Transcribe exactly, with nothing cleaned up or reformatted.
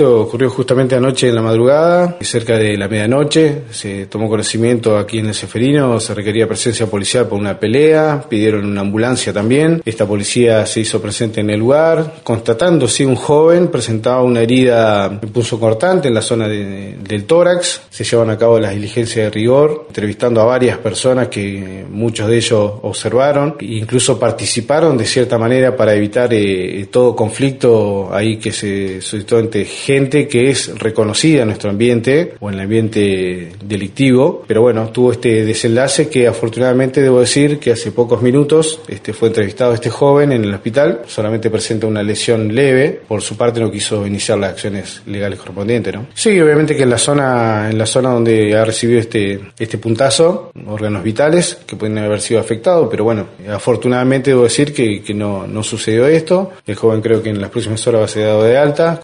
esto ocurrió justamente anoche en la madrugada, cerca de la medianoche. Se tomó conocimiento aquí en el Ceferino, se requería presencia policial por una pelea, pidieron una ambulancia también. Esta policía se hizo presente en el lugar, constatando si un joven presentaba una herida punzocortante en la zona de, del tórax. Se llevan a cabo las diligencias de rigor, entrevistando a varias personas que muchos de ellos observaron e incluso participaron de cierta manera para evitar eh, todo conflicto ahí que se suscitó entre gente que es reconocida en nuestro ambiente o en el ambiente delictivo. Pero bueno, tuvo este desenlace que afortunadamente debo decir que hace pocos minutos este, fue entrevistado este joven en el hospital. Solamente presenta una lesión leve. Por su parte no quiso iniciar las acciones legales correspondientes, ¿no? Sí, obviamente que en la zona, en la zona donde ha recibido este, este puntazo, órganos vitales que pueden haber sido afectados, pero bueno, afortunadamente debo decir que, que no, no sucedió esto. El joven creo que en las próximas horas va a ser dado de alta.